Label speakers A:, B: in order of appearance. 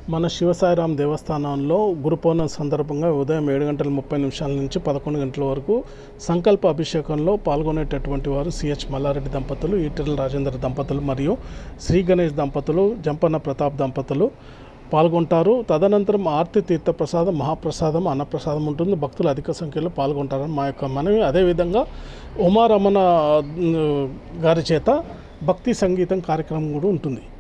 A: మన శివసాయిరాం దేవస్థానంలో గురు పౌర్ణమి సందర్భంగా ఉదయం 7:30 నుంచి 11 గంటల వరకు సంకల్ప అభిషేకంలో పాల్గొనేటటువంటి వారు సిహెచ్ మల్లారెడ్డి దంపతులు, ఈటెల రాజేందర్ దంపతులు మరియు శ్రీ గణేష్ దంపతులు, జంపన్న ప్రతాప్ దంపతులు పాల్గొంటారు. తదనంతరం ఆర్తి తీర్థ ప్రసాదం, మహాప్రసాదం, అన్నప్రసాదం ఉంటుంది. భక్తులు అధిక సంఖ్యలో పాల్గొంటారని మా యొక్క మనవి. అదేవిధంగా ఉమారమణ గారి చేత భక్తి సంగీతం కార్యక్రమం కూడా ఉంటుంది.